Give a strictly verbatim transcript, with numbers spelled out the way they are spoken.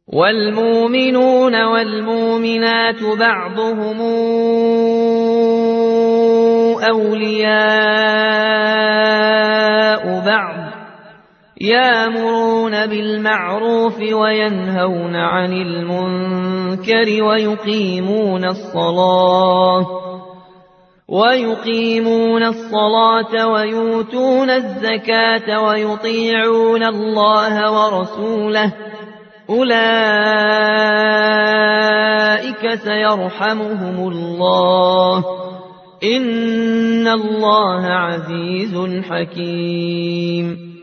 والمؤمنون والمؤمنات بعضهم أولياء بعض يأمرون بالمعروف وينهون عن المنكر ويقيمون الصلاة ويقيمون الصلاة ويؤتون الزكاة ويطيعون الله ورسوله أولئك سيرحمهم الله إن الله عزيز حكيم.